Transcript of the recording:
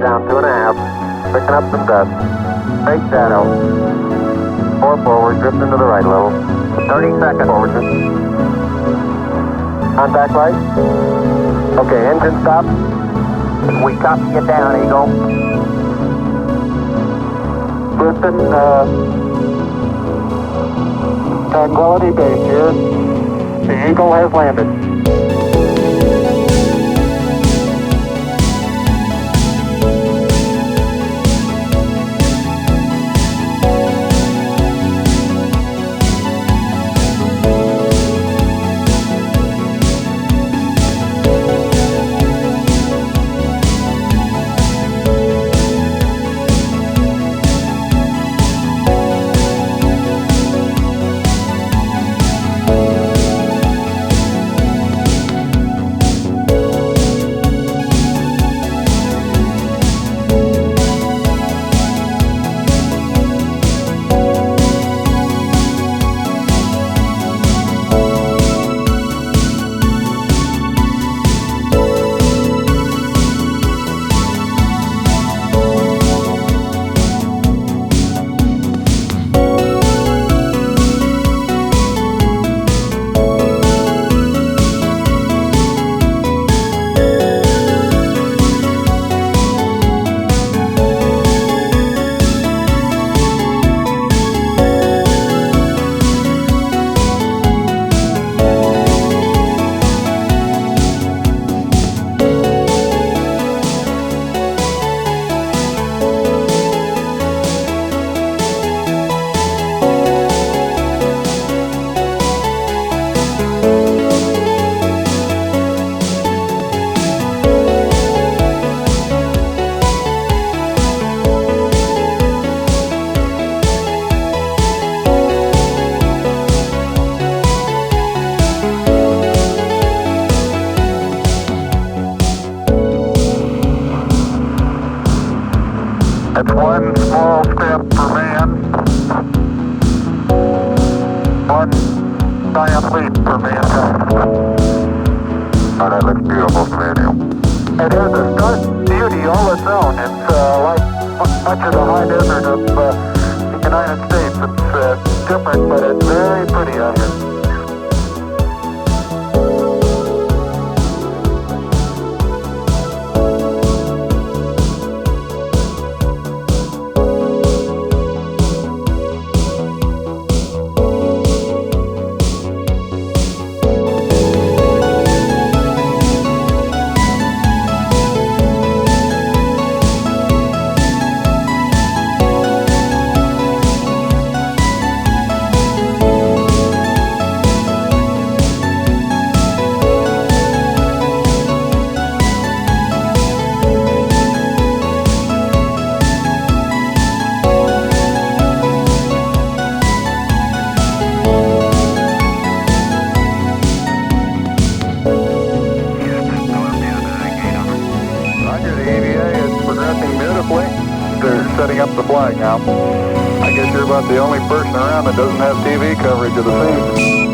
down 2.5. Picking up some dust. Straight shadow. 4 forward, drifting to the right a little. 30 seconds forward. Contact light. Okay, engine stop. We copy you down, Eagle. Listen, Tranquility Base here. The Eagle has landed. It's one small step for man, one giant leap for mankind. Oh, that looks beautiful from here, Neil. It has a stark beauty all its own. It's like much of the high desert of the United States. It's different, but it's very pretty out here. They're setting up the flag now. I guess you're about the only person around that doesn't have TV coverage of the scene.